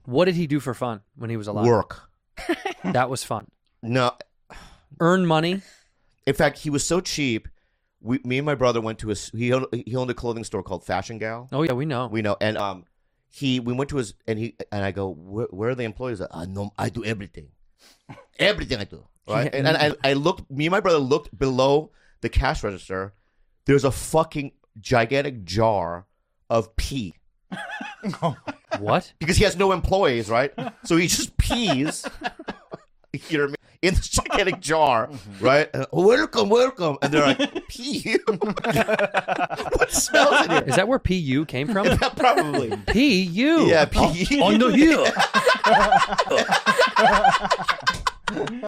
What did he do for fun when he was alive? Work. That was fun. No. Earn money. In fact, he was so cheap. Me and my brother went to he owned a clothing store called Fashion Gal. Oh yeah, we know. We know. And we went to his and I go, where are the employees? No, I do everything. Everything I do. Right? And I looked. Me and my brother looked below the cash register. There's a fucking gigantic jar of pee. What? Because he has no employees, right? So he just pees. You know what I mean? In this gigantic jar, right? And, welcome. And they're like, pee? What smells in here? Is that where PU came from? Yeah, probably. PU. Yeah, pee. On the hill.